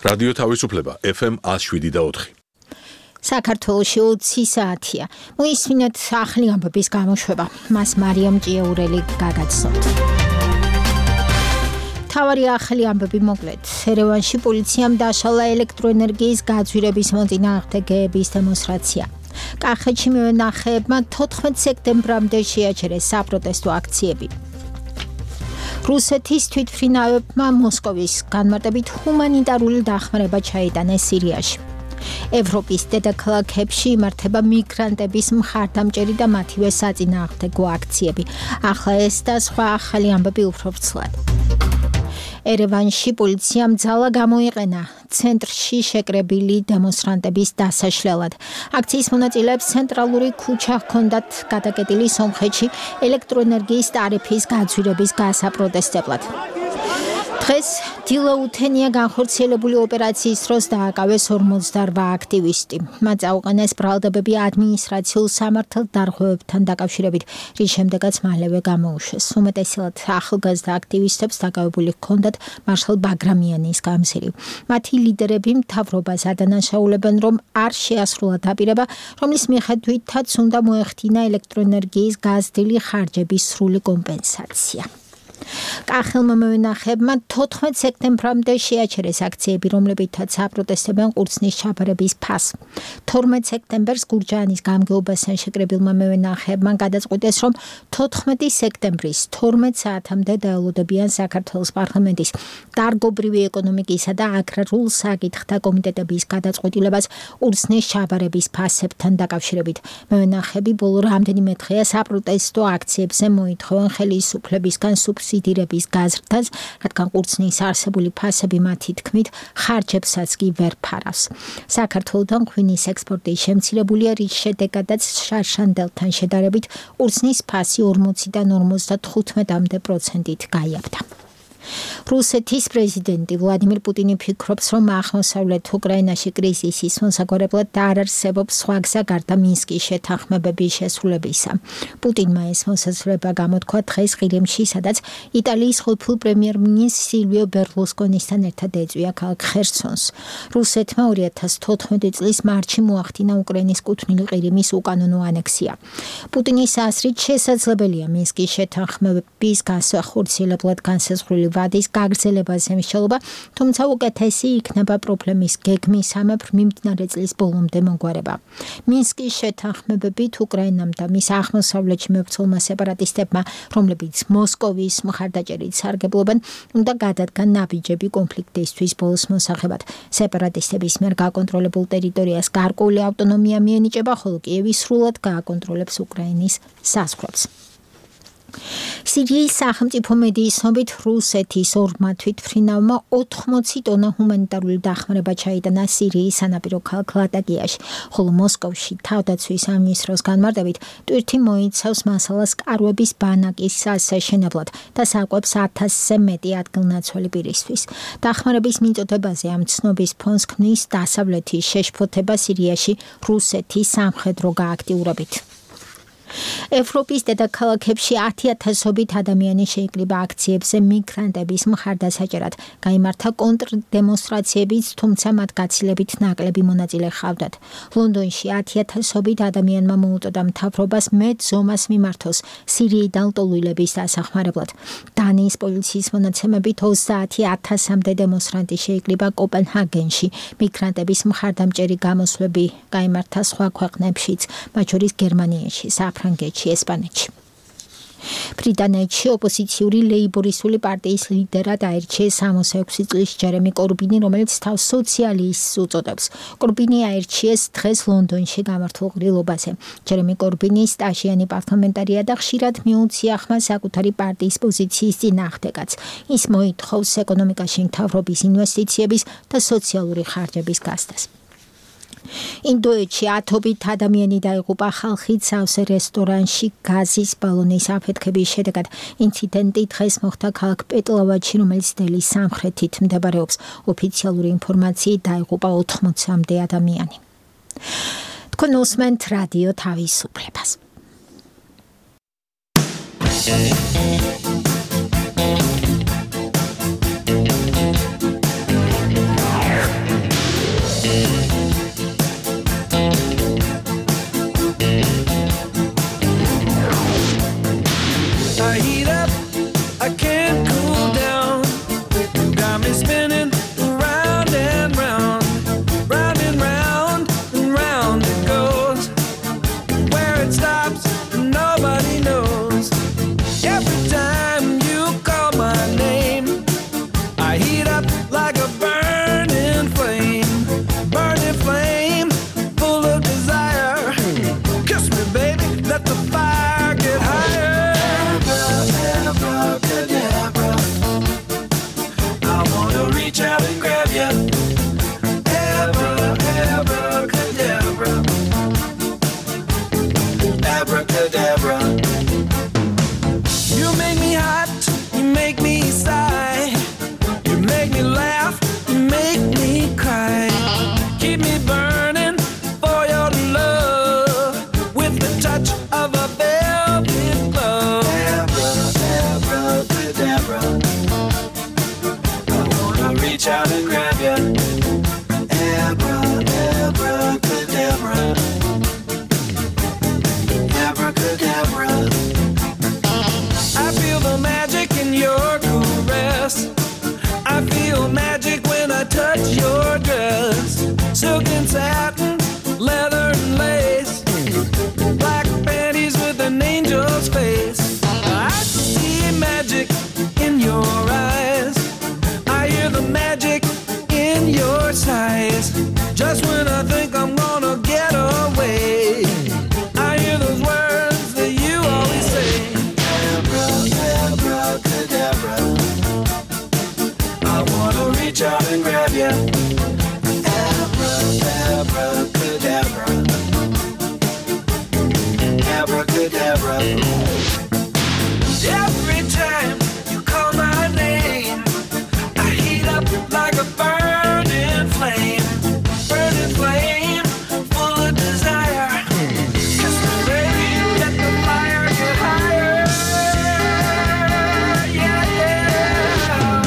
რადიო თავისუფლება FM 107.4. საქართველოში 20 საათია. მოისმინეთ ახალი ამბების გამოშვება. მას მარიამ ჭიაურელი გაგაცნოთ. თავარი ახალი ამბები მოკლედ. ერევანში პოლიციამ დაშალა ელექტროენერგიის გაძვირების მოწინააღმდეგეების დემონსტრაცია. კახეთში მევენახეებმა 14 სექტემბრამდე შეაჩერეს საპროტესტო აქციები. რუსეთის თვითმფრინავებმა მოსკოვის განმარტებით ჰუმანიტარული დახმარება ჩაიტანეს სირიაში. ევროპის დედაქალაქებში იმართება მიგრანტების მხარდამჭერი და მათივე საწინააღმდეგო აქციები. ახლა ეს და სხვა ახალი ამბები უფრო ვრცლად. ერევანში პოლიციამ ძალა გამოიყენა ცენტრში შეკრებილი დემონსტრანტების დასაშლელად. აქციის მონაწილეებს ცენტრალური ქუჩა ჰქონდათ გადაკეტილი სომხეთში ელექტროენერგიის ტარიფის გაძვირების გასაპროტესტებლად. დღეს დილაუთენია განხორციელებული ოპერაციის დროს დააკავეს 48 აქტივისტი. მათ წაუყენეს ბრალდებები ადმინისტრაციულ სამართალდარღვევებთან დაკავშირებით, რის შემდეგაც მალევე გამოუშვეს. უმეტესად ახალგაზრდა აქტივისტებს დაკავებული ჰქონდათ მარშალ ბაგრამიანის გამზირი. მათი ლიდერები მთავრობას ადანაშაულებენ, რომ არ შეასრულა დაპირება, რომლის მიხედვითაც უნდა მოეხდინა ელექტროენერგიის გაზრდილი ხარჯების სრული კომპენსაცია. კახელმა მევენახეებმა 14 სექტემბრამდე შეაჩერეს აქციები, რომლებითაც აპროტესტებენ ყურძნის ჩაბარების ფასს. 12 სექტემბერს გურჯაანის გამგეობასთან შეკრებილმა მევენახეებმა გადაწყვიტეს, რომ 14 სექტემბრის 12 საათამდე დაელოდებიან საქართველოს პარლამენტის დარგობრივი ეკონომიკისა და აგრარულ საკითხთა კომიტეტების გადაწყვეტილებას ყურძნის ჩაბარების ფასებთან დაკავშირებით. მევენახეები ბოლო რამდენიმე დღეა საპროტესტო აქციებზე მოითხოვენ ხელისუფლებისგან სუბსიდირების გაზრდას, რადგან ყურძნის არსებული ფასები მათი თქმით ხარჯებსაც კი ვერ ფარავს. საქართველოდან ღვინის ექსპორტი შემცირებულია, რის შედეგადაც შარშანდელთან შედარებით ყურძნის ფასი 40-დან 55%-ით გაიარდა. რუსეთის პრეზიდენტი ვლადიმირ პუტინი ფიქრობს, რომ აღმოსავლეთ უკრაინაში კრიზისის მოსაგვარებლად არ არსებობს სხვა გზა გარდა მინსკის შეთანხმებების შესრულებისა. პუტინმა ეს მოსაზრება გამოთქვა დღეს ყირიმში, სადაც იტალიის ყოფილ პრემიერ-მინისტრ სილვიო ბერლუსკონისთან ერთად ეწვია ქალაქ ხერსონს. რუსეთმა 2014 წლის მარტში მოახდინა უკრაინის კუთვნილი ყირიმის უკანონო ანექსია. პუტინის აზრით შესაძლებელია მინსკის შეთანხმებების განსახორციელებლად განსაზღვრული ვადის გაგრძელებაზე მსჯელობა, თუმცა უკეთესი იქნება პრობლემის გეგმისამებრ მიმდინარე წლის ბოლომდე მოგვარება. მინსკის შეთანხმებებით უკრაინამ და მის აღმოსავლეთში მებრძოლმა სეპარატისტებმა, რომლებიც მოსკოვის მხარდაჭერით სარგებლობენ, უნდა გადადგან ნაბიჯები კონფლიქტისთვის ბოლოს მოსაღებად. სეპარატისტების მიერ გაკონტროლებულ ტერიტორიას გარკვეული ავტონომია მიენიჭება, ხოლო კიევი სრულად გააკონტროლებს უკრაინის საზღვრებს. სირიის სახელმწიფო მედიის ცნობით რუსეთის ორმა თვითმფრინავმა 80 ტონა ჰუმანიტარული დახმარება ჩაიტანა სირიის სანაპირო ქალაქ ლატაკიაში, ხოლო მოსკოვში თავდაცვის სამინისტროს განმარტებით ტვირთი მოიცავს მასალას კარვების ბანაკის ასაშენებლად და საკვებს 1000-ზე მეტი ადგილნაცვალი პირისთვის. დახმარების მიწოდებაზე ამ ცნობის ფონს ქმნის დასავლეთის შეშფოთება სირიაში რუსეთის სამხედრო გააქტიურებით. ევროპის დედაქალაქებში 10,000-ობით ადამიანი შეიკრიბა აქციებზე მიგრანტების მხარდასაჭერად. გაიმართა კონტრდემონსტრაციებიც, თუმცა მათ გაცილებით ნაკლები მონაწილე ჰყავდათ. ლონდონში 10,000-ობით ადამიანმა მოუწოდა მთავრობას მეტ ზომას მიმართოს სირიიდან ლტოლვილების დასახმარებლად. დანიის პოლიციის მონაცემებით 30,000-მდე დემონსტრანტი შეიკრიბა კოპენჰაგენში. მიგრანტების მხარდამჭერი გამოსვლები გაიმართა სხვა ქვეყნებშიც, მათ შორის გერმანიაში, ფრანგეთში, ესპანეთში. ბრიტანეთში ოპოზიციური ლეიბორისტული პარტიის ლიდერად აირჩიეს 66 წლის ჯერემი კორბინი, რომელიც თავს სოციალისტს უწოდებს. კორბინი აირჩიეს დღეს ლონდონში გამართულ ყრილობაზე. ჯერემი კორბინი სტაჟიანი პარლამენტარია და ხშირად მიუწია ხმა საკუთარი პარტიის პოზიციის წინააღმდეგაც. ის მოითხოვს ეკონომიკაში მთავრობის ინვესტიციების და სოციალური ხარჯების გასცდას. ინდოეთში 10-ობით ადამიანი დაიღუპა ხალხით სავსე რესტორანში გაზის ბალონის აფეთქების შედეგად. ინციდენტი დღეს მოხდა ქალაქ პეტლავადში, რომელიც დელის სამხრეთით მდებარეობს. ოფიციალური ინფორმაციით დაიღუპა 80-მდე ადამიანი. თქვენ უსმენთ რადიო თავისუფლებას. forever. Every time you call my name, I heat up like a burning flame, full of desire. Kiss me, baby, let the fire get higher. Yeah, yeah.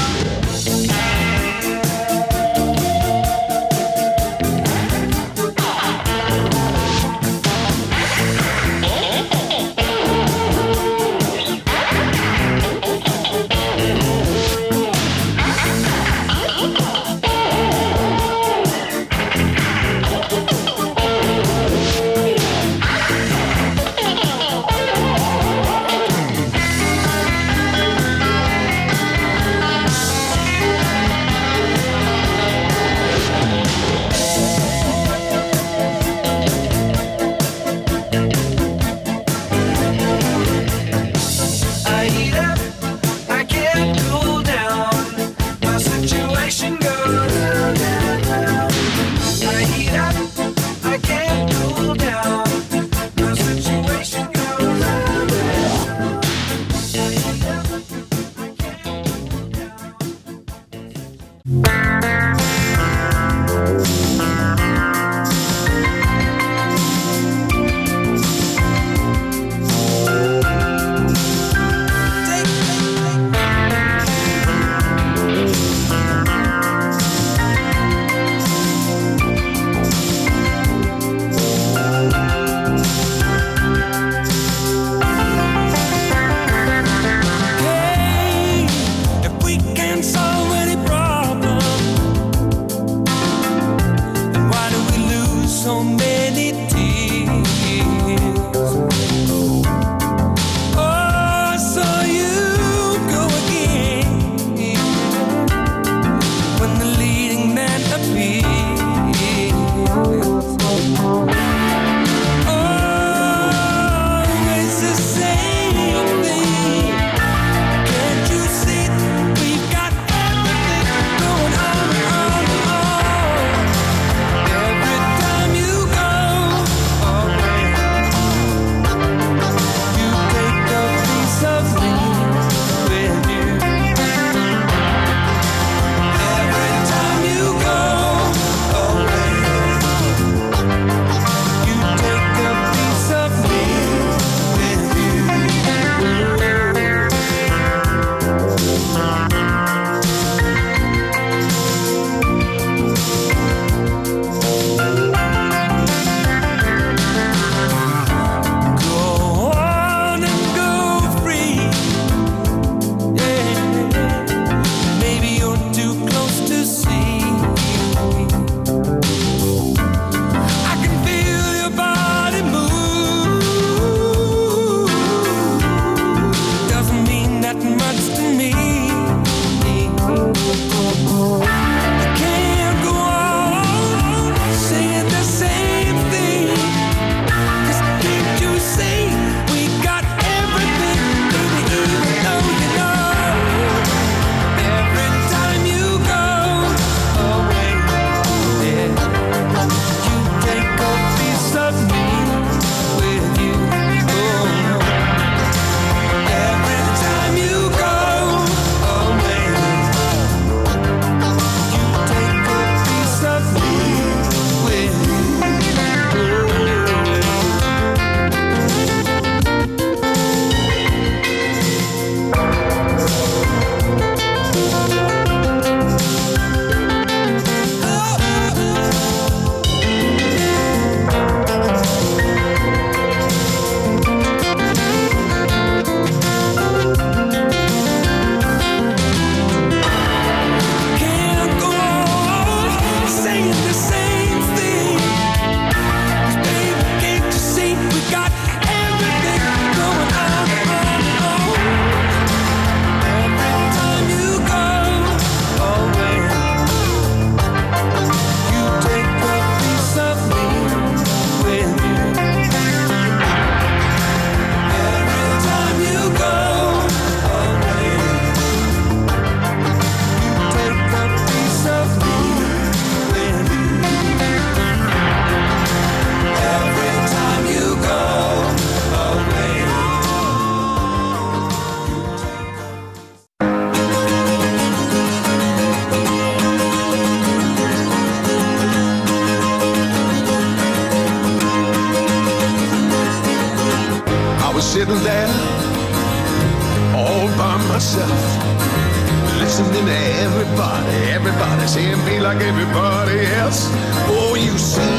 there all by myself, listening to everybody saying be like everybody else. Oh, you see,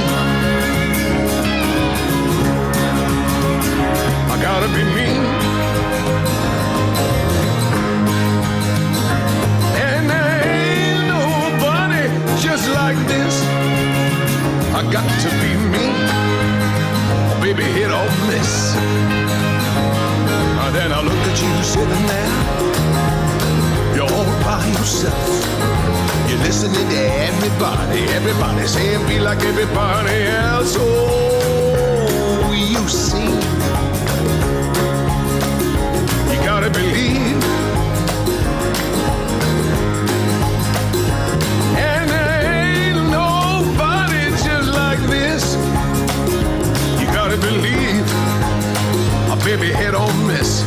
I gotta be me, and there ain't nobody just like this. I got to be me, baby, hit or miss. Then I look at you sitting there, you're all by yourself. You're listening to everybody saying be like everybody else. Oh, you see, you gotta believe. And there ain't nobody just like this. You gotta believe. Baby, hit or miss.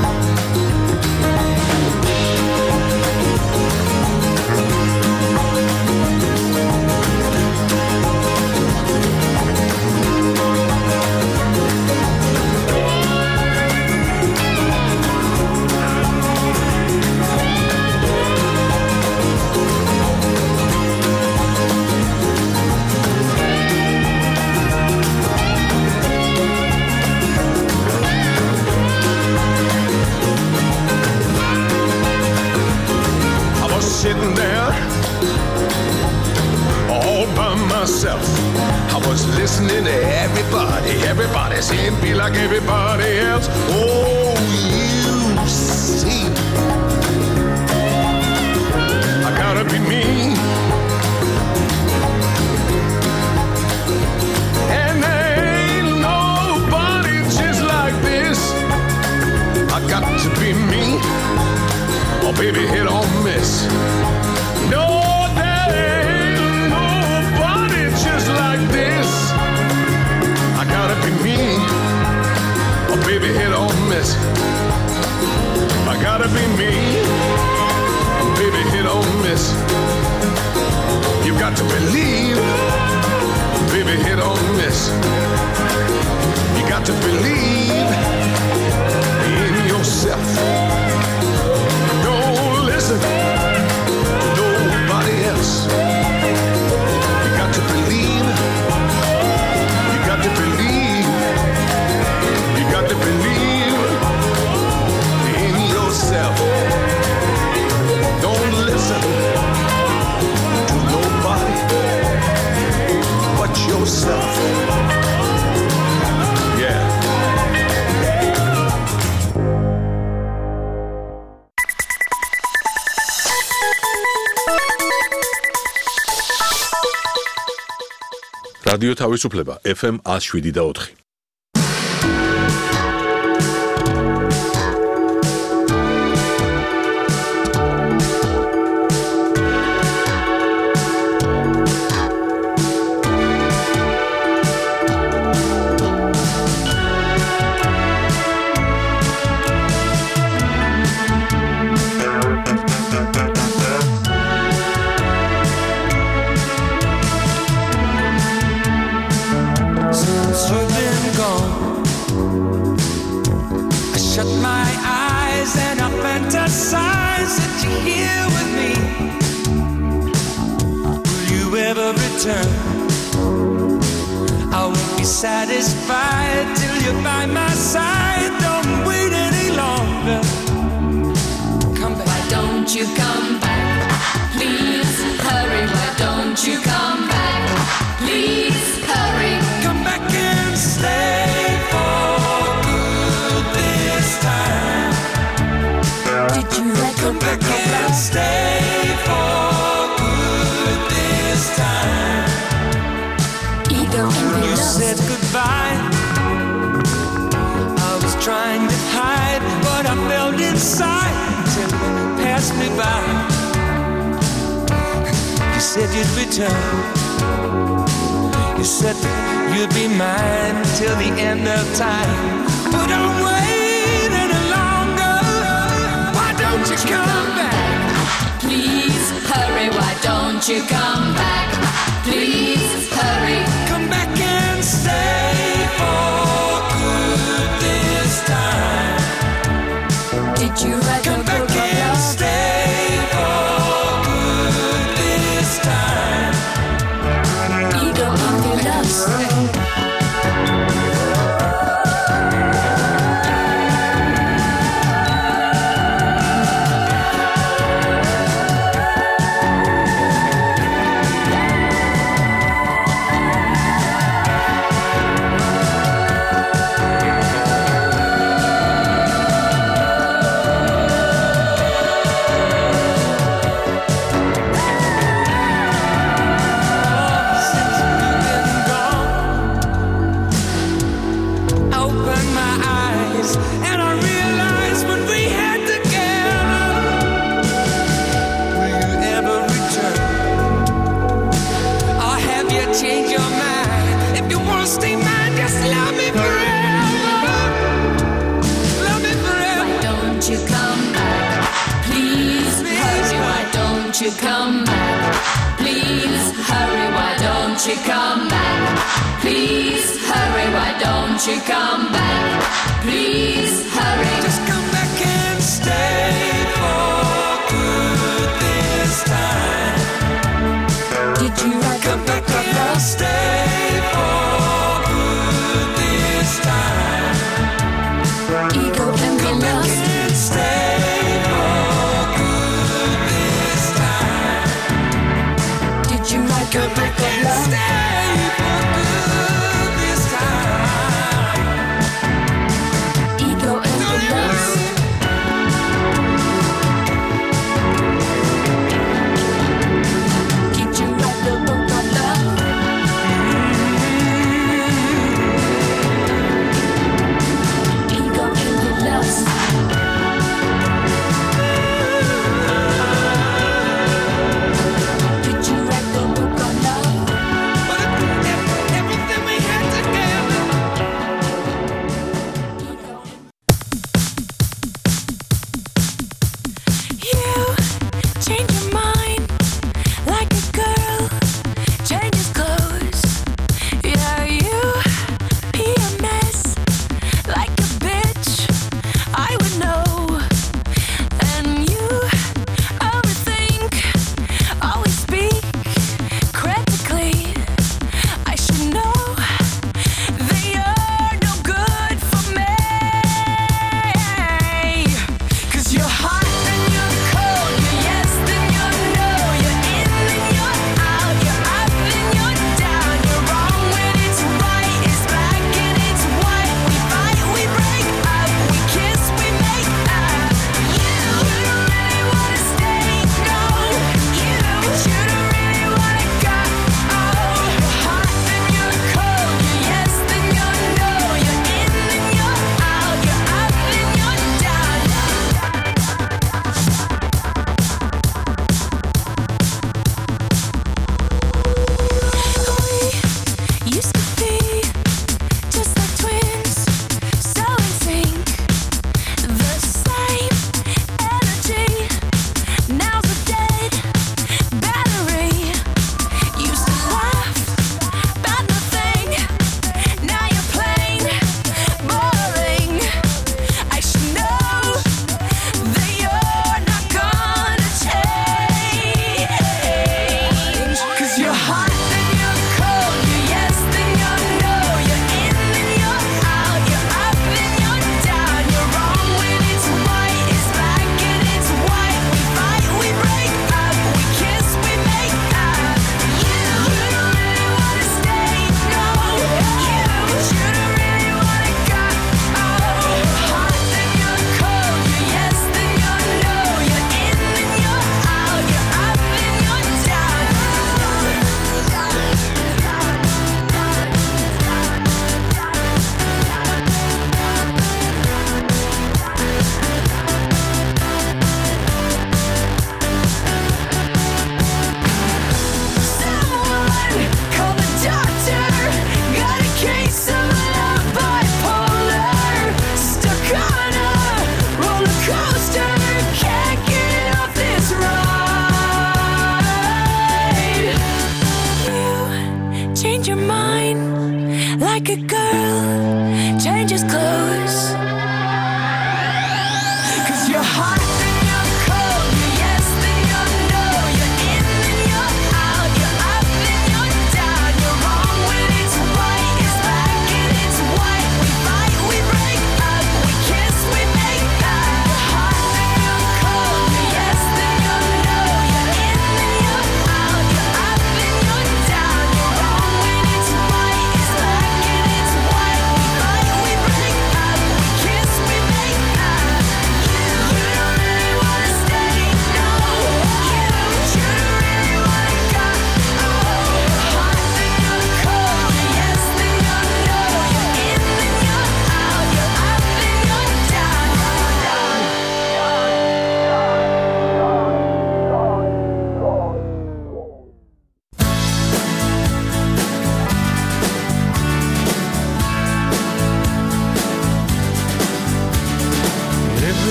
Sitting there all by myself. I was listening to everybody saying be like everybody else. Oh, you see, I gotta be me, and there ain't nobody just like this. I got to be me. Oh, baby, hit or miss. No, there ain't nobody just like this. I gotta be me. Oh, baby, hit or miss. I gotta be me. Oh, baby, hit or miss. You got to believe. Baby, hit or miss. You got to believe in yourself. Listen to nobody else. You got to believe. You got to believe. You got to believe in yourself. Don't listen to nobody but yourself. Yeah. რადიო თავისუფლება FM 107.4. I won't be satisfied till you're by my side. Don't wait any longer. Come back. Why don't you come back? Please hurry. Why don't you come back? Please hurry. Come back and stay for good this time. Did you come back and stay for good this time? You said goodbye. I was trying to hide what I felt inside till you passed me by. You said you'd return. You said that you'd be mine till the end of time. But don't wait any longer. Why don't you come back? Please hurry. Why don't you come back? Please hurry. Come back and stay for good this time. Did you write the book of love? Stay for good this time. Ego of your lust. Come back, please hurry, why don't you come back? Please hurry, why don't you come back? Please hurry. Just come back and stay for good this time. Did you write Come back and stay for good this time. Ego and Come back lust. and stay for good this time. Did you write the Come book back of and love? stay for good this time. Ego and lust.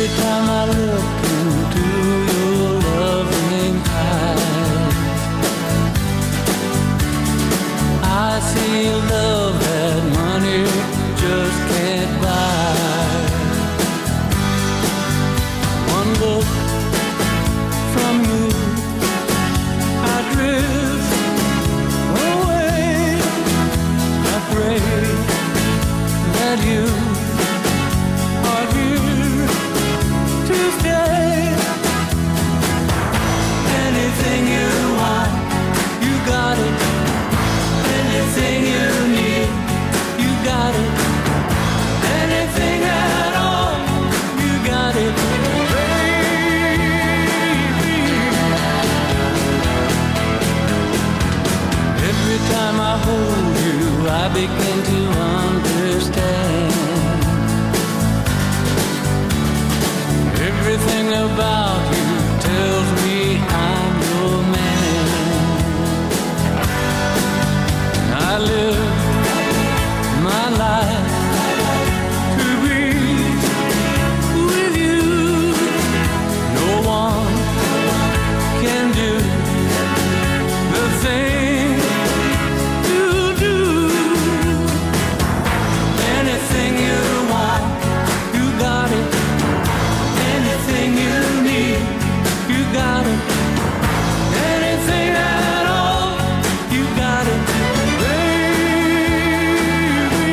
Every time I look into your loving eyes, I see a love that money just can't buy. One look from you, I drift away. I pray that you are here to stay. Anything you want, you got it. Anything you need, you got it. Anything at all, you got it, baby. Every time I hold you, I begin to understand. Everything about you tells me I'm your man. I live my life to be with you. No one can do the thing you do. Anything you want, you got it. Anything you need, you got it. Anything at all, you got it, baby.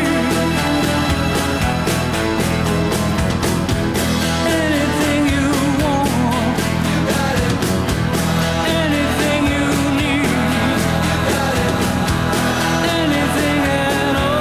Anything you want, you got it. Anything you need, you got it. Anything at all.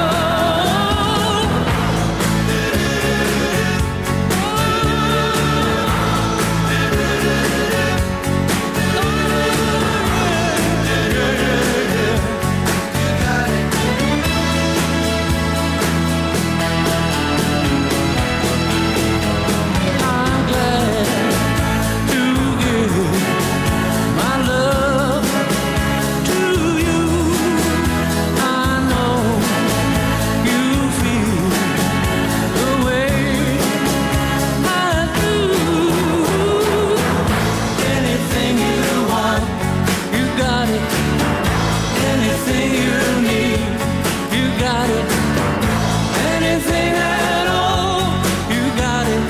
I'm glad to give my love to you. I know you feel the way I do. Anything you want, you got it. Anything you need, you got it. Anything at all, you got it,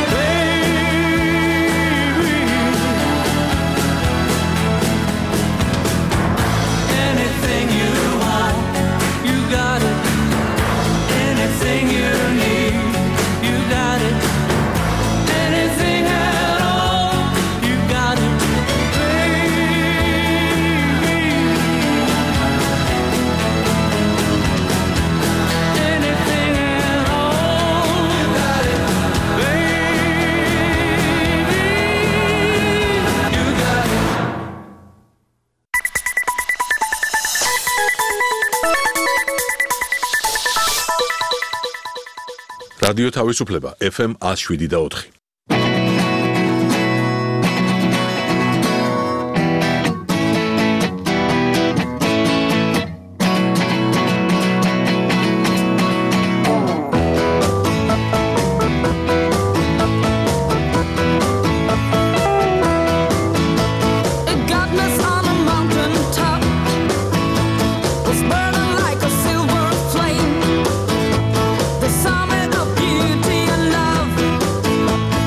baby. Anything you want, you got it. Anything you need, you got it. Anything at all, you got it, baby. Anything at all, you got it, baby. You got it. რადიო თავისუფლება FM 107.4. The godness on a mountain top was burning like a silver flame. The summit of beauty and love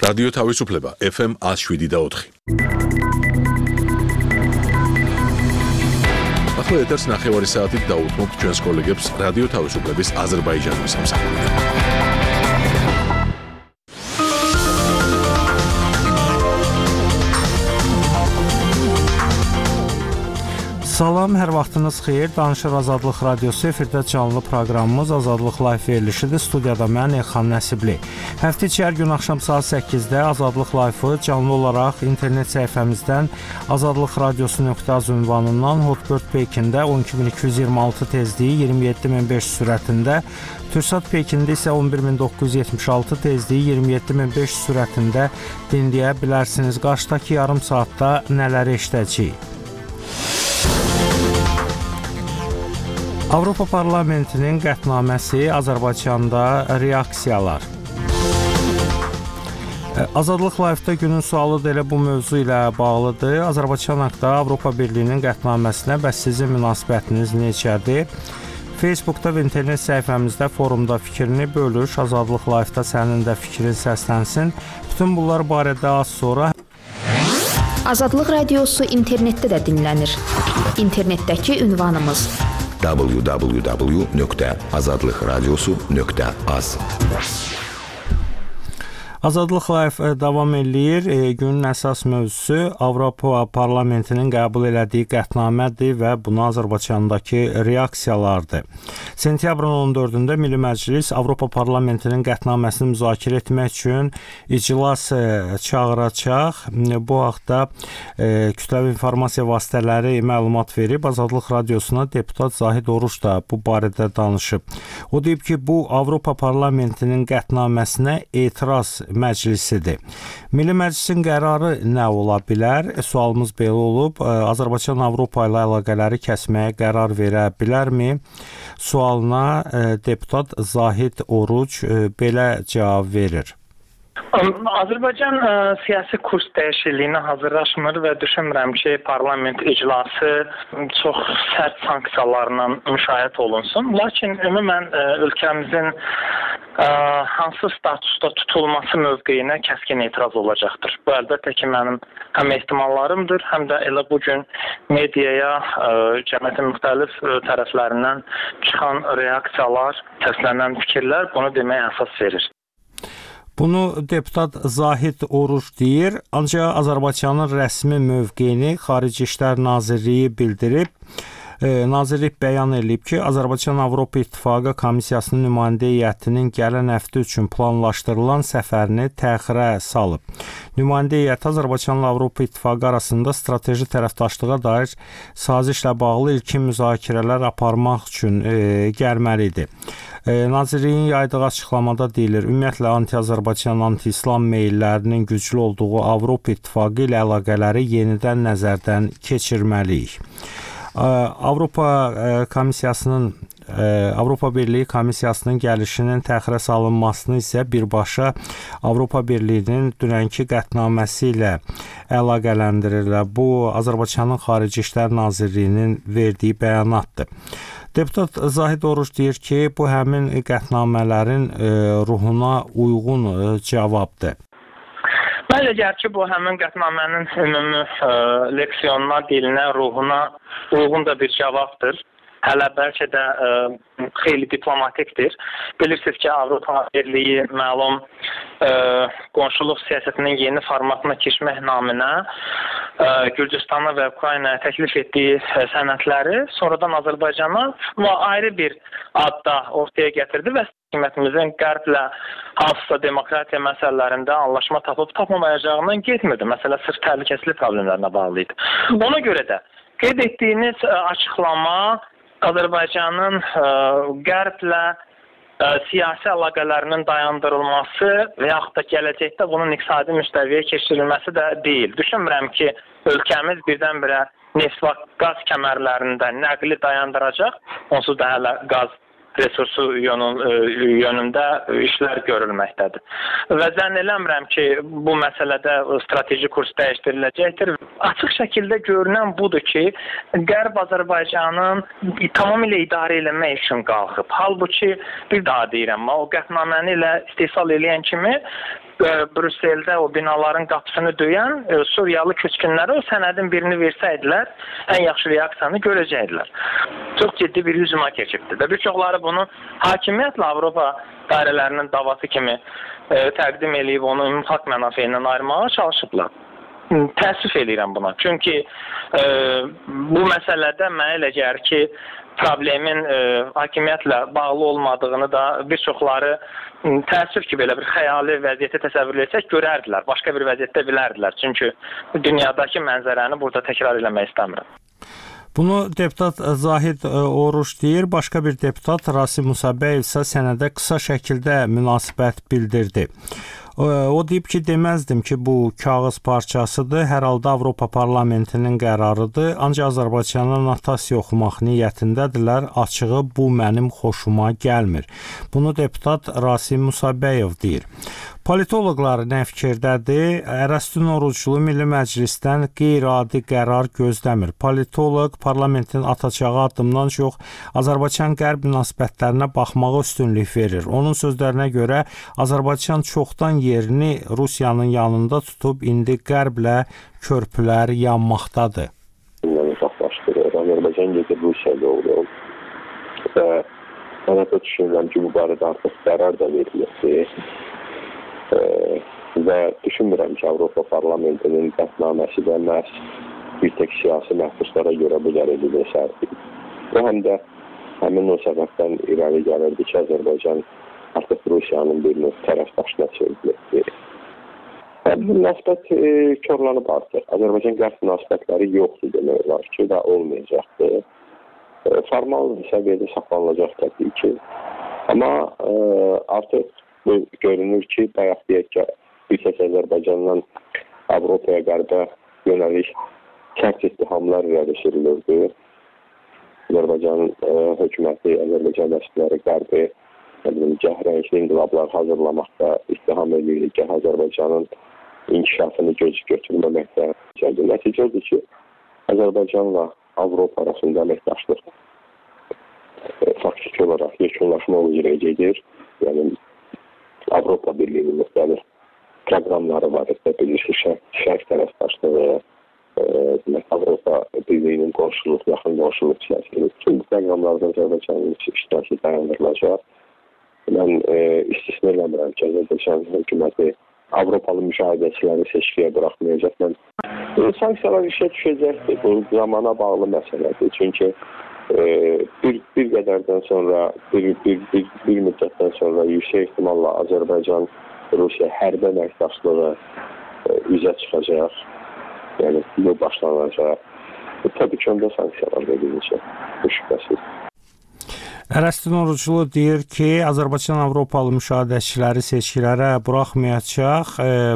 რადიო თავისუფლება FM 107.4. ახლა ეთერს ნახევარი საათით დაუთმობთ ჩვენს კოლეგებს რადიო თავისუფლების აზერბაიჯანის სამსახურიდან. Salam, hər vaxtınız xeyir. Danışır Azadlıq Radiosu efirdə canlı proqramımız Azadlıq Live verilişidir. Studiyada mən Elxan Nəsibli. Həftə içi hər gün axşam saat 8-də Azadlıq Live-ı canlı olaraq internet səhifəmizdən azadlıqradiosu.az ünvanından Hotbird Pekində 12226 tezliyi 27500 sürətində, Türksat Pekində isə 11976 tezliyi 27500 sürətində dinləyə bilərsiniz. Qarşıdakı yarım saatda nələri eşidəcəyik? Avropa Parlamentinin qətnaməsi, Azərbaycanda reaksiyalar. Azadlıq Live-da günün sualı da elə bu mövzu ilə bağlıdır. Azərbaycan haqqında Avropa Birliyinin qətnaməsinə bəs sizin münasibətiniz necədir? Facebookda və internet səhifəmizdə forumda fikrini bölüş. Azadlıq Live-da sənin də fikrin səslənsin. Bütün bunlar barədə az sonra. Azadlıq Radiosu internetdə də dinlənir. İnternetdəki ünvanımız www.azadlıqradiosu.az. Azadlıq Live davam eləyir. Günün əsas mövzusu Avropa Parlamentinin qəbul elədiyi qətnamədir və buna Azərbaycandakı reaksiyalardır. Sentyabrın 14-də Milli Məclis Avropa Parlamentinin qətnaməsini müzakirə etmək üçün iclas çağıracaq. Bu haqda kütləvi informasiya vasitələri məlumat verib. Azadlıq Radiosuna deputat Zahid Oruç da bu barədə danışıb. O deyib ki, bu Avropa Parlamentinin qətnaməsinə etiraz məclisidir. Milli Məclisin qərarı nə ola bilər? Sualımız belə olub. Azərbaycan Avropa ilə əlaqələri kəsməyə qərar verə bilərmi? Sualına deputat Zahid Oruç belə cavab verir. Azərbaycan siyasi kurs dəyişikliyinə hazırlaşmır və düşünmürəm ki, parlament iclası çox sərt sanksiyalarla müşahidə olunsun. Lakin ümumən ölkəmizin hansı statusda tutulması mövqeyinə kəskin etiraz olacaqdır. Bu əlbəttə ki, mənim həm ehtimallarımdır, həm də elə bugün mediaya, cəmiyyətin müxtəlif tərəflərindən çıxan reaksiyalar, səslənən fikirlər bunu deməyə əsas verir. Bunu deputat Zahid Oruç deyir, ancaq Azərbaycanın rəsmi mövqeyini Xarici İşlər Nazirliyi bildirib. Nazirlik bəyan edib ki, Azərbaycan Avropa İttifaqı Komissiyasının nümayəndə heyətinin gələn həftə üçün planlaşdırılan səfərini təxirə salıb. Nümayəndə heyəti Azərbaycanla Avropa İttifaqı arasında strateji tərəfdaşlığa dair sazişlə bağlı ilkin müzakirələr aparmaq üçün gəlməlidir. Nazirliyin yaydığı açıqlamada deyilir, ümumiyyətlə anti-Azərbaycan, anti-İslam meyllərinin güclü olduğu Avropa İttifaqı ilə əlaqələri yenidən nəzərdən keçirməliyik. Avropa Birliyi Komissiyasının gəlişinin təxirə salınmasını isə birbaşa Avropa Birliyinin dünənki qətnaməsi ilə əlaqələndirirlər. Bu, Azərbaycanın Xarici İşlər Nazirliyinin verdiyi bəyanatdır. Deputat Zahid Oruç deyir ki, bu həmin qətnamələrin ruhuna uyğun cavabdır. Məncə gəlir ki, bu həmin qətnamənin ümumi leksiyonuna, dilinə, ruhuna uyğun da bir cavabdır. Hələ bəlkə də xeyli diplomatikdir. Bilirsiniz ki, Avropa Birliyi məlum qonşuluq siyasətinin yeni formatına keçmək naminə Gürcüstana və Ukraynaya təklif etdiyi sənədləri sonradan Azərbaycana ayrı bir adda ortaya gətirdi və hökumətimizin qərblə hansısa demokratiya məsələlərində anlaşma tapıb tapmamayacağından getmirdi. Məsələ sırf təhlükəsizlik problemlərinə bağlı idi. Ona görə də qeyd etdiyiniz açıqlama Azərbaycanın qərblə siyasi əlaqələrinin dayandırılması və yaxud da gələcəkdə bunun iqtisadi müstəviyə keçirilməsi də deyil. Düşünmürəm ki, ölkəmiz birdən-birə neft və qaz kəmərlərində nəqli dayandıracaq, onsuz da hələ qaz resursu yönündə işlər görülməkdədir. Və zənn eləmirəm ki, bu məsələdə strateji kurs dəyişdiriləcəkdir. Açıq şəkildə görünən budur ki, Qərb Azərbaycanın tamamilə idarə eləmək üçün qalxıb. Halbuki, bir daha deyirəm, o qətnaməni ilə istehsal eləyən kimi Brüsseldə o binaların qapısını döyən Suriyalı köçkünlərə o sənədin birini versəydilər, ən yaxşı reaksiyanı görəcəkdilər. Çox ciddi bir hücuma keçibdir və bir çoxları bunu hakimiyyətlə Avropa dairələrinin davası kimi təqdim edib onu ümumxalq mənafeyindən ayırmağa çalışıblar. Təəssüf edirəm buna. Çünki bu məsələdə mənə elə gəlir ki, problemin hakimiyyətlə bağlı olmadığını da bir çoxları təəssüf ki, belə bir xəyali vəziyyəti təsəvvür etsək görərdilər, başqa bir vəziyyətdə bilərdilər. Çünki dünyadakı mənzərəni burada təkrar eləmək istəmirəm. Bunu deputat Zahid Oruç deyir, başqa bir deputat Rasim Musabəyev isə sənədə qısa şəkildə münasibət bildirdi. O deyib ki, deməzdim ki, bu kağız parçasıdır, hər halda Avropa Parlamentinin qərarıdır, ancaq Azərbaycana notasiya oxumaq niyyətindədirlər, açığı bu mənim xoşuma gəlmir. Bunu deputat Rasim Musabəyev deyir. Politoloqlar nə fikirdədir? Ərəstun Oruclu Milli Məclisdən qeyri-adi qərar gözləmir. Politoloq parlamentin atacağı addımdan çox Azərbaycan-Qərb münasibətlərinə baxmağa üstünlük verir. Onun sözlərinə görə Azərbaycan çoxdan yerini Rusiyanın yanında tutub indi Qərblə körpülər yanmaqdadır. Azərbaycan gedir Rusiyaya doğru və mən hətta düşünürəm ki, bu barədə artıq qərar da verilməsi və düşünmürəm ki, Avropa Parlamentinin qətnaməsi də məhz bir tək siyasi məhbuslara görə bu dərə edilməsi və həm də həmin o səbəbdən irəli gəlirdi ki, Azərbaycan artıq Rusiyanın bir növ tərəfdaşına çevrildi. Bu münasibət körlanıb artıq. Azərbaycan-Qərb münasibətləri yoxdur demək olar ki, və olmayacaqdır. Formal səviyyədə saxlanılacaq təbii ki. Amma artıq bu görünür ki, bayaq deyək ki, bir səs Azərbaycandan Avropaya, Qərbə yönəlik kərt ittihamlar irəli sürülürdü. Azərbaycan hökuməti, Azərbaycan vəzifələri Qərbi cəhrəngli inqilablar hazırlamaqda ittiham edilir ki, Azərbaycanın inkişafını götürməməkdə. Nəticədir ki, Azərbaycanla Avropa arasında əməkdaşlıq faktiki olaraq yekunlaşma üzrə gedir. Yəni, Avropa Birliyinin müxtəlif proqramları var. Bilirsiniz, şərq tərəfdaşlığı, Avropa Birliyinin qonşuluq, yaxın qonşuluq siyasəti. Bütün bu proqramlarda Azərbaycanın iştirakı dayandırılacaq. Mən istisna eləmirəm ki, Azərbaycan hökuməti Avropalı müşahidəçiləri seçkiyə buraxmayacaq. Sanksiyalar işə düşəcəkdir. Bu zamana bağlı məsələdir. Çünki bir qədərdən sonra, bir müddətdən sonra yüksək ehtimalla Azərbaycan-Rusiya hərbi əməkdaşlığı üzə çıxacaq. Yəni, bu başlanacaq. Təbii ki, onda sanksiyalar veriləcək. Bu şübhəsiz. Ərəstun Oruclu deyir ki, Azərbaycan Avropalı müşahidəçiləri seçkilərə buraxmayacaq.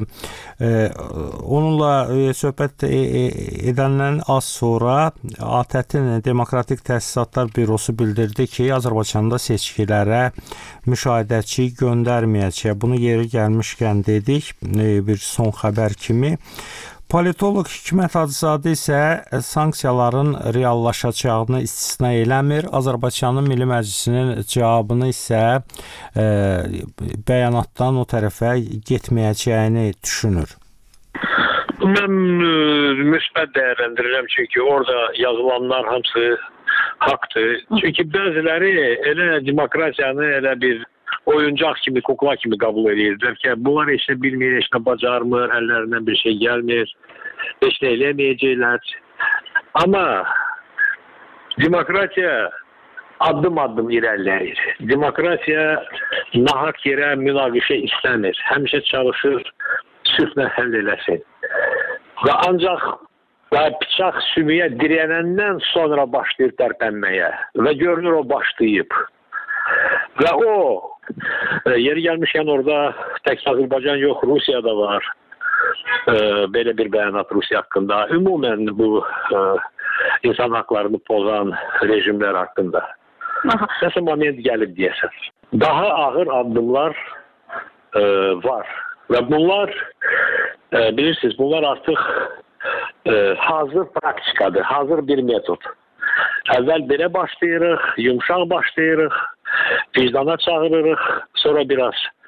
Onunla söhbət edəndən az sonra ATƏT-in Demokratik Təsisatlar Bürosu bildirdi ki, Azərbaycanda seçkilərə müşahidəçi göndərməyəcək. Bunu yeri gəlmişkən dedik, bir son xəbər kimi. Politoloq Hikmət Hacızadə isə sanksiyaların reallaşacağını istisna eləmir. Azərbaycanın Milli Məclisinin cavabını isə bəyanatdan o tərəfə getməyəcəyini düşünür. Mən müsbət dəyərləndirirəm, çünki orada yazılanlar hamısı haqdır. Çünki bəziləri elə demokratiyanı elə bir oyuncaq kimi, kukla kimi qəbul edirlər ki, bunlar heç nə bilmir, heç nə bacarmır, əllərindən bir şey gəlmir, heç nə eləməyəcəklər. Amma demokratiya addım-addım irəliləyir. Demokratiya nahaq yerə münaqişə istəmir. Həmişə çalışır, sülhlə həll eləsin. Və ancaq bıçaq sümüyə dirənəndən sonra başlayır tərpənməyə və görünür o başlayıb. Və o, yeri gəlmişkən orada tək Azərbaycan yox, Rusiya da var. Belə bir bəyanat Rusiya haqqında. Ümumən bu insan haqlarını pozan rejimlər haqqında. Nəsə moment gəlib deyəsən. Daha ağır addımlar var. Və bunlar, bilirsiniz, bunlar artıq hazır praktikadır, hazır bir metod. Əvvəl belə başlayırıq, yumşaq başlayırıq, vicdana çağırırıq, sonra biraz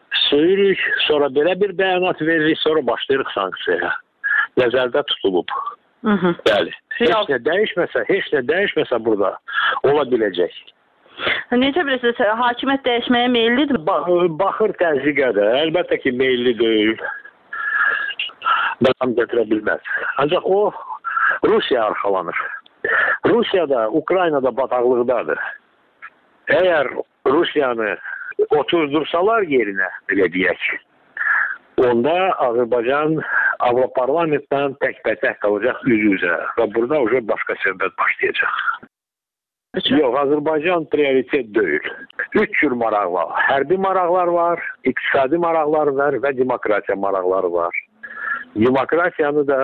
söyürük, sonra belə bir bəyanat veririk, sonra başlayırıq sanksiyaya. Nəzərdə tutulub. Bəli. Heç nə dəyişməsə burada ola biləcək. Necə bilirsiniz, hakimiyyət dəyişməyə meyillidir? Baxır təzyiqədə, əlbəttə ki, meyilli deyil. Davam gətirə bilməz. Ancaq o Rusiya arxalanır. Rusiya da, Ukrayna da bataqlıqdadır. Əgər Rusiyanı oturdursalar yerinə, belə deyək, onda Azərbaycan Avroparlamentdən təkbətək qalacaq üz-üzə və burada уже başqa söhbət başlayacaq. Yox, Azərbaycan prioritet deyil. 3 cür maraq var. Hərbi maraqlar var, iqtisadi maraqlar var və demokratiya maraqları var. Demokratiyanı da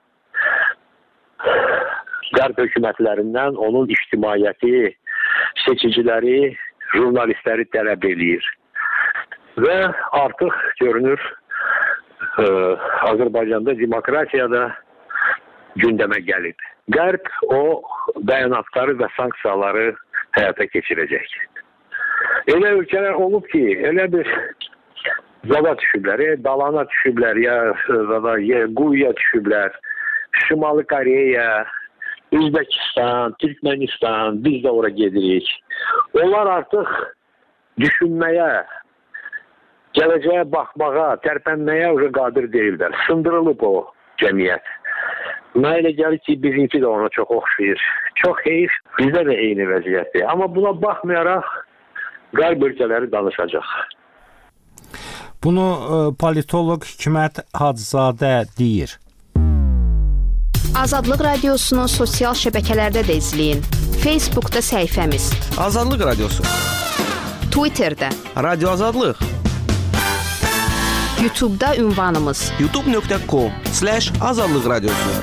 qərb hökumətlərindən onun ictimaiyyəti, seçiciləri, jurnalistləri tələb eləyir. Və artıq görünür Azərbaycanda demokratiya da gündəmə gəlib. Qərb o bəyanatları və sanksiyaları həyata keçirəcək. Elə ölkələr olub ki, elə bir zada düşüblər, dalana düşüblər, ya quyuya düşüblər, Şimali Koreya, Özbəkistan, Türkmenistan, biz də ora gedirik. Onlar artıq düşünməyə, gələcəyə baxmağa, tərpənməyə qadir deyillər. Sındırılıb o cəmiyyət. Mənə elə gəlir ki, bizimki də ona çox oxşayır. Çox heyif, bizdə də eyni vəziyyətdir. Amma buna baxmayaraq, qərb ölkələri danışacaq. Bunu politoloq Hikmət Hacızadə deyir. Azadlıq Radiosu'nu sosial şəbəkələrdə də izləyin. Facebook'da səhifəmiz Azadlıq Radiosu, Twitter'da Radio Azadlıq, YouTube'da ünvanımız youtube.com/Azadlıq Radiosu.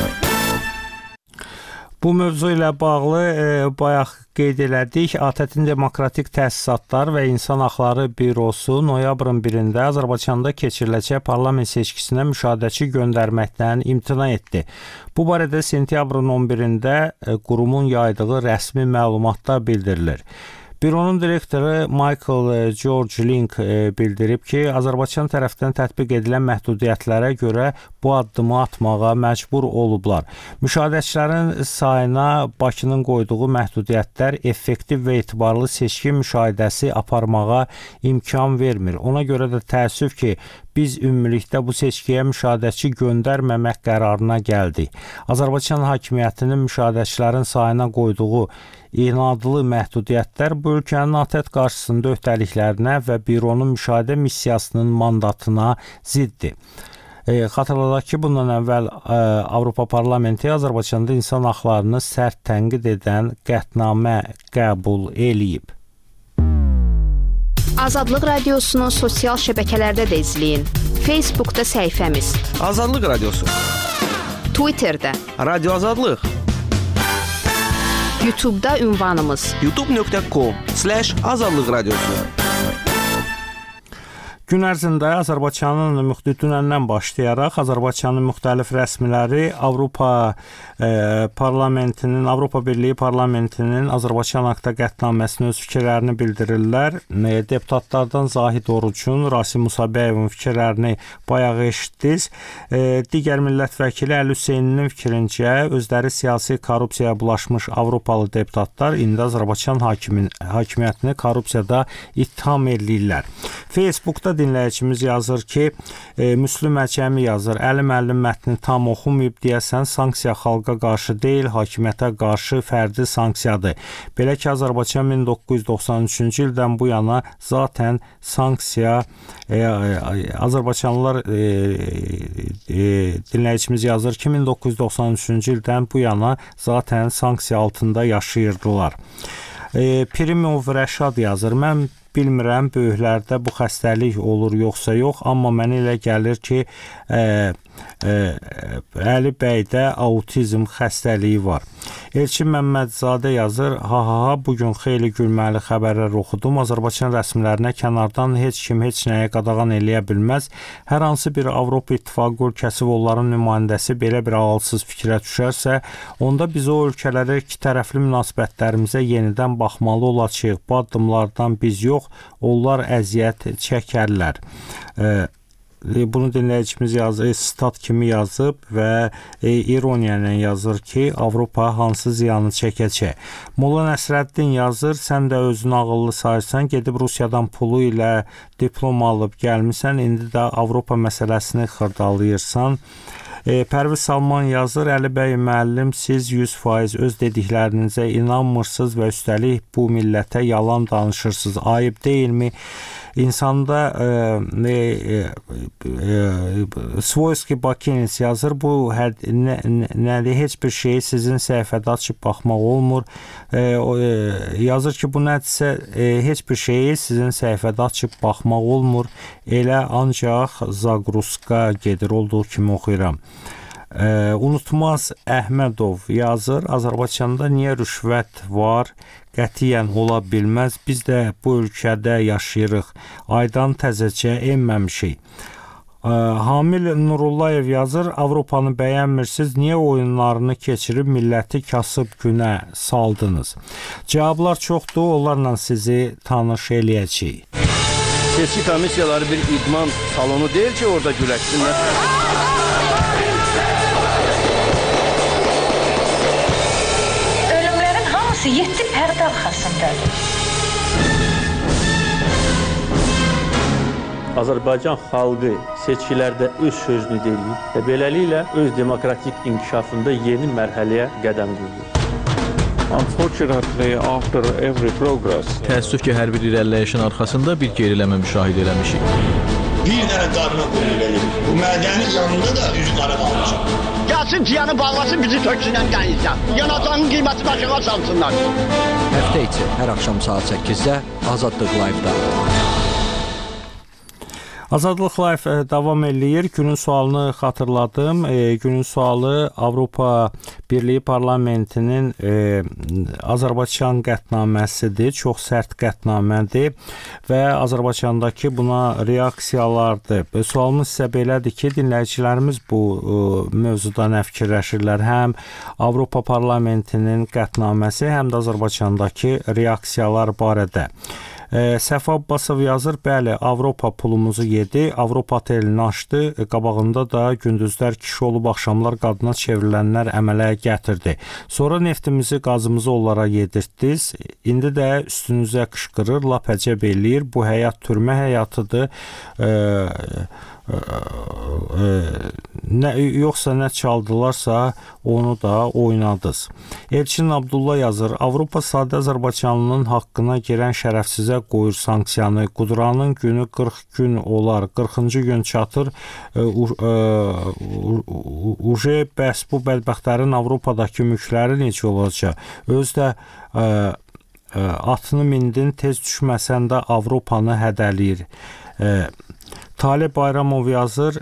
Bu mövzu ilə bağlı bayaq qeyd elədik. ATƏT-in Demokratik Təsisatlar və İnsan Haqları Bürosu noyabrın 1-də Azərbaycanda keçiriləcək parlament seçkisinə müşahidəçi göndərməkdən imtina etdi. Bu barədə sentyabrın 11-də qurumun yaydığı rəsmi məlumatda bildirilir. Büronun direktoru Michael George Link bildirib ki, Azərbaycan tərəfdən tətbiq edilən məhdudiyyətlərə görə bu addımı atmağa məcbur olublar. Müşahidəçilərin sayına Bakının qoyduğu məhdudiyyətlər effektiv və etibarlı seçki müşahidəsi aparmağa imkan vermir. Ona görə də təəssüf ki, biz ümumilikdə bu seçkiyə müşahidəçi göndərməmək qərarına gəldik. Azərbaycan hakimiyyətinin müşahidəçilərin sayına qoyduğu inadlı məhdudiyyətlər bu ölkənin ATƏT qarşısında öhdəliklərinə və büronun müşahidə missiyasının mandatına ziddir. Xatırladaq ki, bundan əvvəl Avropa Parlamenti Azərbaycanda insan haqlarını sərt tənqid edən qətnamə qəbul eləyib. Azadlıq Radiosu'nu sosial şəbəkələrdə də izləyin. Facebook'da səhifəmiz Azadlıq Radiosu, Twitter'da Radio Azadlıq, YouTube'da ünvanımız youtube.com/Azadlıq Radiosu. Gün ərzində Azərbaycanın dünəndən başlayaraq Azərbaycanın müxtəlif rəsmiləri Avropa Parlamentinin, Avropa Birliyi Parlamentinin Azərbaycan haqqında qətnaməsinin öz fikirlərini bildirirlər. Deputatlardan Zahid Orucun, Rasim Musabəyevin fikirlərini bayaq eşitdiniz. Digər millət vəkili Əli Hüseyninin fikrincə özləri siyasi korrupsiyaya bulaşmış Avropalı deputatlar indi Azərbaycan hakimiyyətini korrupsiyada ittiham edirlər. Facebookda dinləyicimiz yazır ki, Müslüm Əcəmi yazır, Əli müəllim mətni tam oxumayıb deyəsən, sanksiya xalqa qarşı deyil, hakimiyyətə qarşı fərdi sanksiyadır. Belə ki, Azərbaycan 1993-cü ildən bu yana zaten sanksiya Azərbaycanlılar dinləyicimiz yazır ki, 1993-cü ildən bu yana zaten sanksiya altında yaşayırdılar. Pirimov Rəşad yazır, mən bilmirəm, böyüklərdə bu xəstəlik olur yoxsa yox, amma mənə elə gəlir ki, Əli bəydə autizm xəstəliyi var. Elçin Məmmədzadə yazır, bugün xeyli gülməli xəbərlər oxudum. Azərbaycan rəsmilərinə kənardan heç kim heç nəyə qadağan eləyə bilməz. Hər hansı bir Avropa İttifaqı ölkəsi və onların nümayəndəsi belə bir ağılsız fikrə düşərsə, onda biz o ölkələrə iki tərəfli münasibətlərimizə yenidən baxmalı olacağıq. Bu addımlardan biz yox, çox onlar əziyyət çəkərlər. Bunu dinləyicimiz yazır, stat kimi yazıb və ironiya ilə yazır ki, Avropa hansı ziyanı çəkəcək. Molla Nəsrəddin yazır, sən də özünü ağıllı sayırsan, gedib Rusiyadan pulu ilə diplom alıb gəlmisən, indi də Avropa məsələsini xırdalayırsan. Pərviz Salman yazır, Əli bəy müəllim, siz 100% öz dediklərinizə inanmırsınız və üstəlik bu millətə yalan danışırsınız. Ayıb deyilmi? İnsanda Svoyski Bakiniz yazır, bu nədir, heç bir şeyi sizin səhifədə açıb baxmaq olmur. Yazır ki, bu nədirsə, heç bir şeyi sizin səhifədə açıb baxmaq olmur. Elə ancaq Zagruska gedir, olduğu kimi oxuyuram. Unutmaz Əhmədov yazır, Azərbaycanda niyə rüşvət var? Qətiyyən ola bilməz. Biz də bu ölkədə yaşayırıq. Aydan təzəcə enməmişik. Hamil Nurullayev yazır, Avropanı bəyənmirsiniz, niyə oyunlarını keçirib milləti kasıb günə saldınız? Cavablar çoxdur, onlarla sizi tanış eləyəcəyik. Seçki komissiyaları bir idman salonu deyil ki, orada güləşsinlər. Ölümlərin hamısı 7 pərdə arxasındadır. Azərbaycan xalqı seçkilərdə öz sözünü deyir və beləliklə öz demokratik inkişafında yeni mərhələyə qədəm qoyur. Unfortunately, after every progress, təəssüf ki, hər bir irəliləyişin arxasında bir geriləmə müşahidə eləmişik. Bir dənə qarına qoyulur. Bu mədənin yanında da üz qara qalmışam. Gəlsin ciyanı bağlasın, bizi töksünən dənizdən. Yanacağın qiyməti başına salsınlar. Həftə içi hər axşam saat 8-də Azadlıq Live-da. Azadlıq Live davam eləyir. Günün sualını xatırladım. Günün sualı Avropa Birliyi Parlamentinin Azərbaycan qətnaməsidir. Çox sərt qətnamədir və Azərbaycandakı buna reaksiyalardır. Sualımız isə belədir ki, dinləyicilərimiz bu mövzuda nə fikirləşirlər? Həm Avropa Parlamentinin qətnaməsi, həm də Azərbaycandakı reaksiyalar barədə. Səfa Abbasov yazır, bəli, Avropa pulumuzu yedi, Avropa otelini açdı, qabağında da gündüzlər kişi olub, axşamlar qadına çevrilənlər əmələ gətirdi. Sonra neftimizi, qazımızı onlara yedirtdiniz, indi də üstünüzə qışqırır, lap əcəb eləyir, bu həyat türmə həyatıdır, yoxsa nə çaldılarsa onu da oynadınız. Elçin Abdullah yazır, Avropa sadə Azərbaycanlının haqqına girən şərəfsizə qoyur sanksiyanı, Quduranın günü 40 gün olar, 40-cı gün çatır, uje bəs bu bədbəxtlərin Avropadakı mülkləri necə olacaq? Öz də atını mindin, tez düşməsən də Avropanı hədəliyir. Talib Bayramov yazır,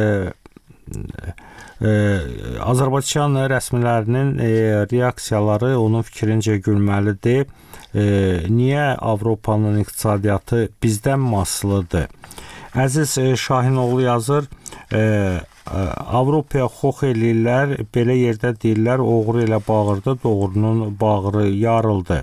Azərbaycan rəsmilərinin reaksiyaları onun fikrincə gülməlidir. Niyə Avropanın iqtisadiyyatı bizdən asılıdır? Əziz Şahinoğlu yazır, Avropaya xox eləyirlər, belə yerdə deyirlər, oğru ilə bağırdı, doğrunun bağrı yarıldı.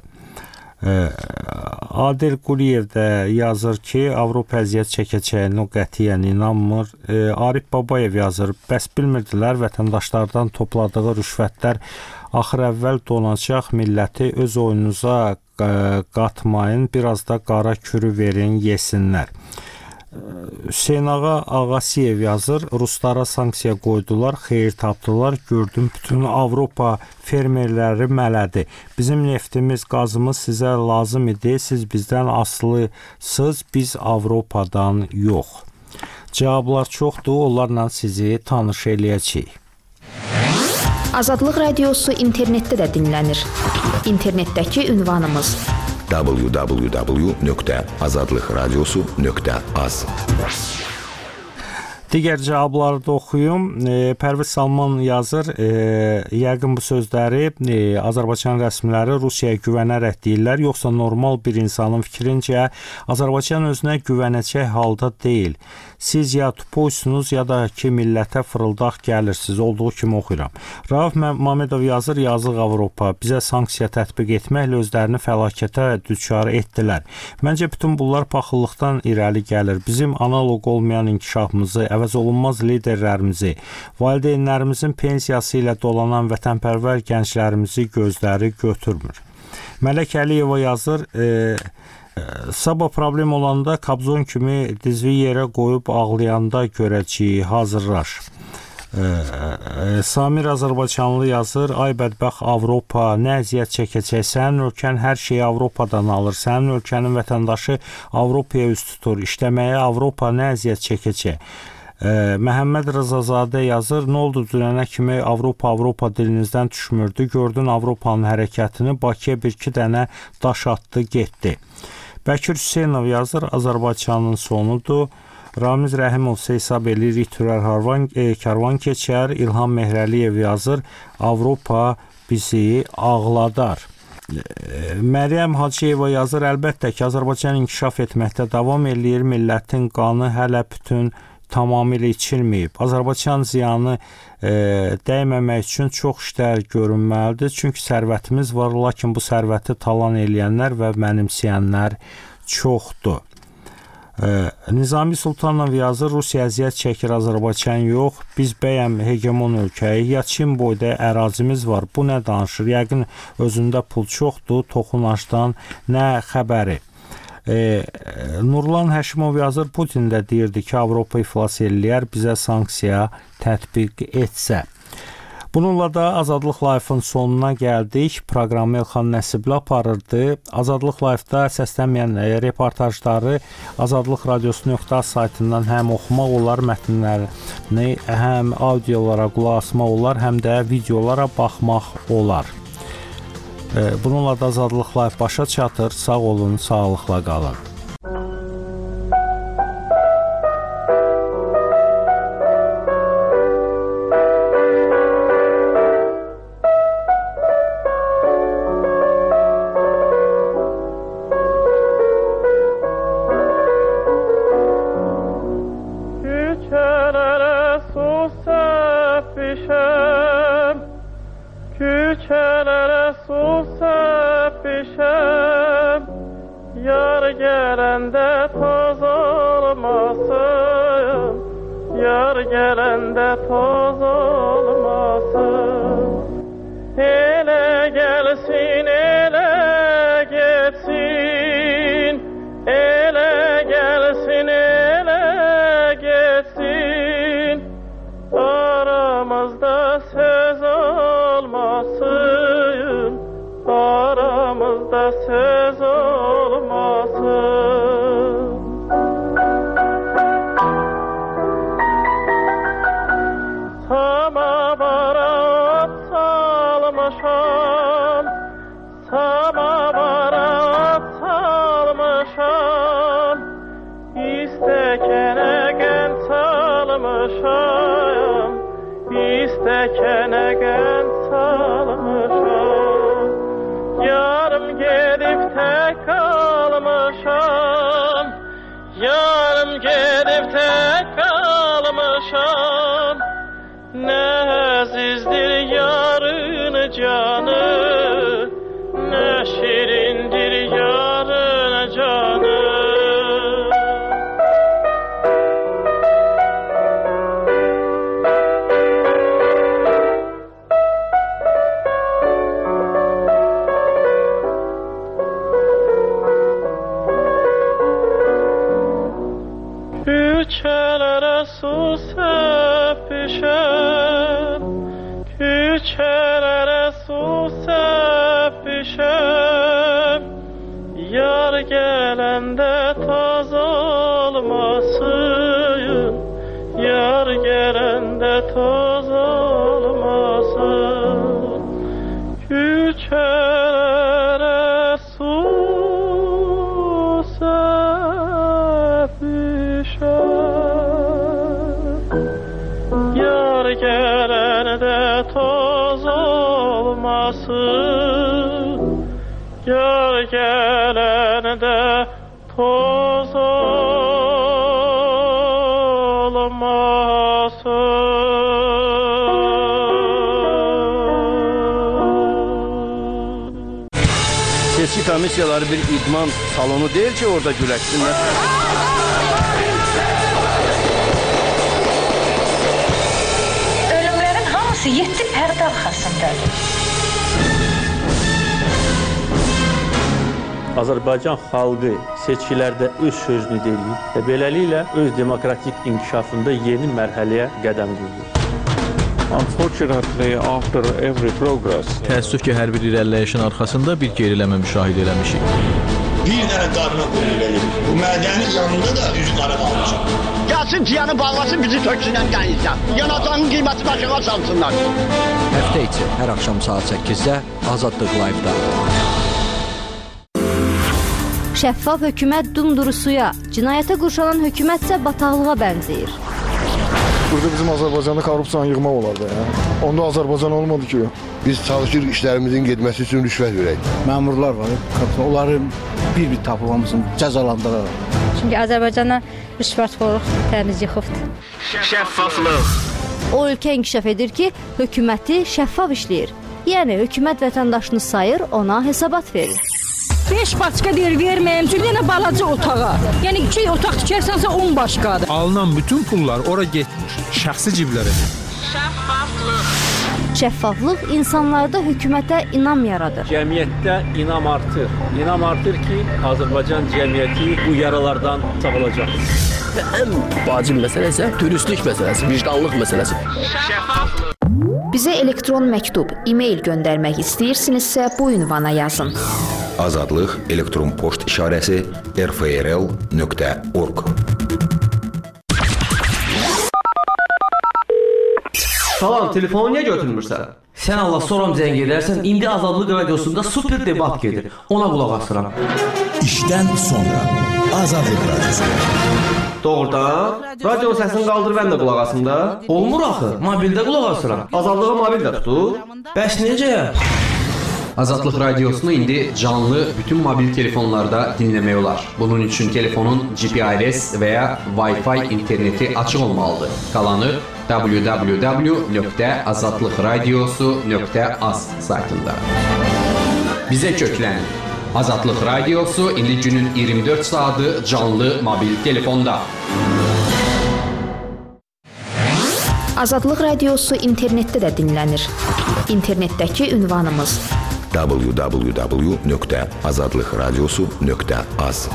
Adil Quliyev də yazır ki, Avropa əziyyət çəkəcəyini qətiyyən inanmır. Arif Babayev yazır, bəs bilmirdilər vətəndaşlardan topladığı rüşvətlər axır əvvəl donacaq, milləti öz oyunuza qatmayın, biraz da qara kürü verin, yesinlər. Hüseynağa Ağasiyev yazır, Ruslara sanksiya qoydular, xeyir tapdılar, gördüm bütün Avropa fermerləri mələdi. Bizim neftimiz, qazımız sizə lazım idi, siz bizdən asılısınız, biz Avropadan yox. Cavablar çoxdur, onlarla sizi tanış eləyəcəyik. Azadlıq Radiosu internetdə də dinlənir. İnternetdəki ünvanımız www.azadlıqradiosu.az. Digər cavabları da oxuyum. Pərviz Salman yazır, yəqin bu sözləri Azərbaycan rəsmiləri Rusiyaya güvənərək deyirlər, yoxsa normal bir insanın fikrincə Azərbaycan özünə güvənəcək halda deyil. Siz ya tupuysunuz, ya da ki millətə fırıldaq gəlirsiniz. Olduğu kimi oxuyuram. Rauf Mamedov yazır, yazıq Avropa bizə sanksiya tətbiq etməklə özlərini fəlakətə düçar etdilər. Məncə bütün bunlar paxıllıqdan irəli gəlir. Bizim analoq olmayan inkişafımızı, əvəz olunmaz liderlərimizi, valideynlərimizin pensiyası ilə dolanan vətənpərvər gənclərimizi gözləri götürmür. Mələk Əliyeva yazır, sabah problem olanda Kabzon kimi dizvi yerə qoyub ağlayanda görəcəyik, hazırlaş. Samir Azərbaycanlı yazır, ay bədbəxt Avropa, nə əziyyət çəkəcək, sənin ölkən hər şeyi Avropadan alır, sənin ölkənin vətəndaşı Avropaya üst tutur, işləməyə Avropa nə əziyyət çəkəcək. Məhəmməd Rızazadə yazır, nə oldu dünənə kimi Avropa dilinizdən düşmürdü, gördün Avropanın hərəkətini, Bakıya bir-iki dənə daş atdı, getdi. Bəkir Hüseynov yazır, Azərbaycanın sonudur. Ramiz Rəhimov hesab eləyir, İtürər karvan keçər. İlham Mehrəliyev yazır, Avropa bizi ağladar. Məryəm Hacıyeva yazır, əlbəttə ki, Azərbaycan inkişaf etməkdə davam eləyir, millətin qanı hələ bütün tamamilə içilməyib. Azərbaycan ziyanı dəyməmək üçün çox işlər görünməlidir. Çünki sərvətimiz var, lakin bu sərvəti talan eləyənlər və mənimsəyənlər çoxdur. Nizami Sultanov yazır, Rusiya əziyyət çəkir, Azərbaycan yox. Biz bəyəm hegemon ölkəyi, ya Çin boyda ərazimiz var. Bu nə danışır? Yəqin özündə pul çoxdur, toxunacdan nə xəbəri? Nurlan Həşimov yazır, Putin də deyirdi ki, Avropa iflas eləyər, bizə sanksiya tətbiq etsə. Bununla da Azadlıq Live-ın sonuna gəldik. Proqramı Elxan Nəsibli aparırdı. Azadlıq Live-da səslənməyən reportajları Azadlıq Radiosu.az saytından həm oxumaq olar, mətnlərini həm audiolara qulaq asmaq olar, həm də videolara baxmaq olar. Bununla da Azadlıq Live başa çatır. Sağ olun, sağlıqla qalın. olmasın, gör gelende toz olmasın. Seçki komissiyaları bir idman salonu değil ki orada güləşsinlər. Ölümlərin hamısı 7 pərdə arxasındadır. Azərbaycan xalqı seçkilərdə öz sözünü deyir və beləliklə öz demokratik inkişafında yeni mərhələyə qədəm qoyur. Unfortunately, after every progress, Təəssüf ki, hər bir irəliləyişin arxasında bir geriləmə müşahidə eləmişik. Bir dənə qarına qoyur eləyir. Bu mədənin yanında da üzü qara qalmışam. Gəlsin piyanı bağlasın, bizi töksünən dənizdən. Yanacağın qiyməti başına salsınlar. Həftə içi hər axşam saat 8-də Azadlıq Live-da. Şəffaf hökumət dumdurusuya, cinayətə qurşanan hökumət isə bataqlığa bənzəyir. Burada bizim Azərbaycanda korrupsiyanı yığmaq olardı ya. Onda Azərbaycan olmadı ki. Biz çalışırıq işlərimizin getməsi üçün rüşvət verək. Məmurlar var, onları bir-bir tapıb hamısını cəzalandıraraq. Çünki Azərbaycana rüşvətxorluq təmiz yıxıbdır. Şəffaflıq. O ölkə inkişaf edir ki, hökuməti şəffaf işləyir. Yəni hökumət vətəndaşını sayır, ona hesabat verir. 5 başqa deyir verməyim, çünki yenə balaca otağa. Yəni 2 otaq tikərsənsə 10 başqadır. Alınan bütün pullar ora getmir, şəxsi ciblərə. Şəffaflıq insanlarda hökumətə inam yaradır. Cəmiyyətdə inam artır. İnam artır ki, Azərbaycan cəmiyyəti bu yaralardan sağalacaq. Ən vacib məsələ isə dürüstlük məsələsi, vicdanlıq məsələsi. Bizə elektron məktub, e-mail göndərmək istəyirsinizsə bu ünvana yazın. Azadlıq elektron poçt işarəsi rfrl.org. Salam, telefonu niyə götürmürsən? Sən Allah soram zəng edərsən, indi Azadlıq radiosunda super debat gedir. Ona qulaq asıram. İşdən sonra Azadlıq radiosu. Doğrudan? Radio səsini qaldır, mən də qulaq asım da. Olmur axı, mobildə qulaq asıram. Azadlığı mobildə tutur. Bəs necə? Azadlıq radiosunu indi canlı bütün mobil telefonlarda dinləmək olar. Bunun üçün telefonun GPRS və ya Wi-Fi interneti açıq olmalıdır. Qalanı www.azadlıqradiosu.az saytında. Bizə köklənin. Azadlıq radiosu indi günün 24 saatı canlı mobil telefonda. Azadlıq radiosu internetdə də dinlənir. İnternetdəki ünvanımız www.azadlıqradiosu.az.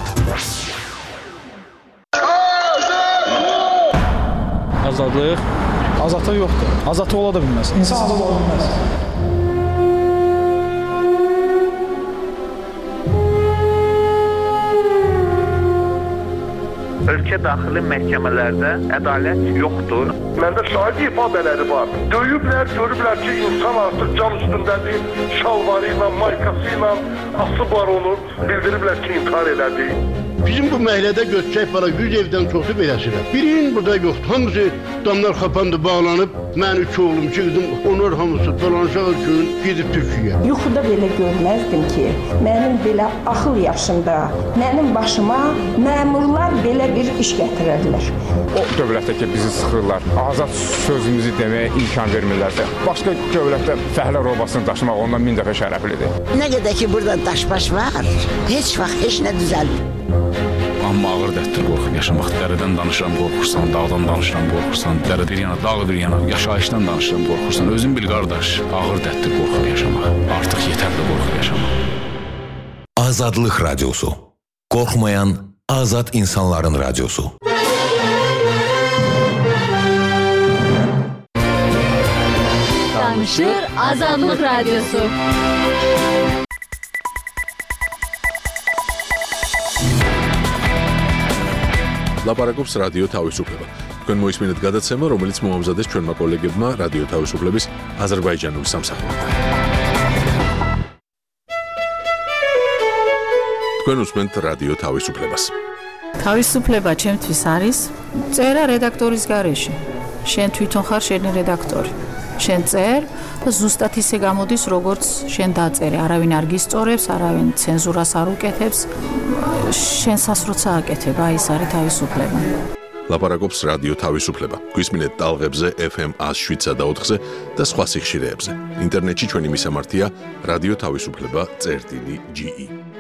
Azadlıq? Azadlıq yoxdur. Azadlıq ola da bilməz. İnsan azad ola bilməz. Ölkə daxili məhkəmələrdə ədalət yoxdur. Məndə şahid ifadələri var. Döyüblər, görüblər ki, insan artıq can üstündədir, şalvarı ilə, maykası ilə asıblar onu, bildiriblər ki, intihar elədi. Bizim bu məhəllədə götürək para 100 evdən çoxu beləsirəm. Birinin burada yoxdur. Hamısı damlar xapandı, bağlanıb. Mən 3 oğlum, 2 qızım, onlar hamısı dolanacaq üçün gedib Türkiyəyə. Yuxuda belə görməzdim ki, mənim belə axıl yaşında, mənim başıma məmurlar belə bir iş gətirərlər. O dövlətdə ki, bizi sıxırlar, azad sözümüzü deməyə imkan vermirlərsə, başqa dövlətdə fəhlə robasını daşımaq ondan 1000 dəfə şərəflidir. Nə qədər ki, burada daşbaş var, heç vaxt heç nə düzəlmir. Amma ağır dərddir qorxub yaşamaq. Dərədən danışıram, qorxursan, dağdan danışıram, qorxursan, dərə bir yana, dağ bir yana, yaşayışdan danışıram, qorxursan. Özün bil qardaş, ağır dərddir qorxub yaşamaq. Artıq yetərli qorxub yaşamaq. Azadlıq radiosu. Qorxmayan azad insanların radiosu. Danışır Azadlıq radiosu. ლაპარაკობს რადიო თავისუფლება. თქვენ მოისმინეთ გადაცემა, რომელიც მოამზადეს ჩვენმა კოლეგებმა რადიო თავისუფლების აზერბაიჯანული სამსახურიდან. თქვენ უსმენთ რადიო თავისუფლებას. თავისუფლება ჩემთვის არის წერა რედაქტორის გარეშე. შენ თვითონ ხარ შენი რედაქტორი. შენ წერ და ზუსტად ისე გამოდის, როგორც შენ დაწერე. არავინ არ გისწორებს, არავინ ცენზურას არ უკეთებს. შენსას როცა აკეთებ, აი ეს არის თავისუფლება. ლაპარაკობს რადიო თავისუფლება. გვისმინეთ ტალღებზე FM 107.4-ზე და სხვა სიხშირეებზე. ინტერნეტში ჩვენი მისამართია რადიო თავისუფლება.ge